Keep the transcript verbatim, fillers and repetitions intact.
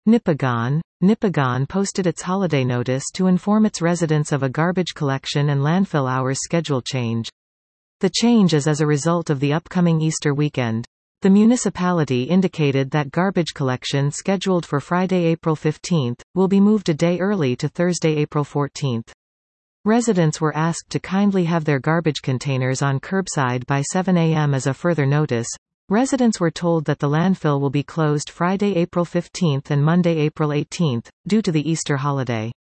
Nipigon. Nipigon posted its holiday notice to inform its residents of a garbage collection and landfill hours schedule change. The change is as a result of the upcoming Easter weekend. The municipality indicated that garbage collection scheduled for Friday, April fifteenth, will be moved a day early to Thursday, April fourteenth. Residents were asked to kindly have their garbage containers on curbside by seven a m as a further notice. Residents were told that the landfill will be closed Friday, April fifteenth and Monday, April eighteenth, due to the Easter holiday.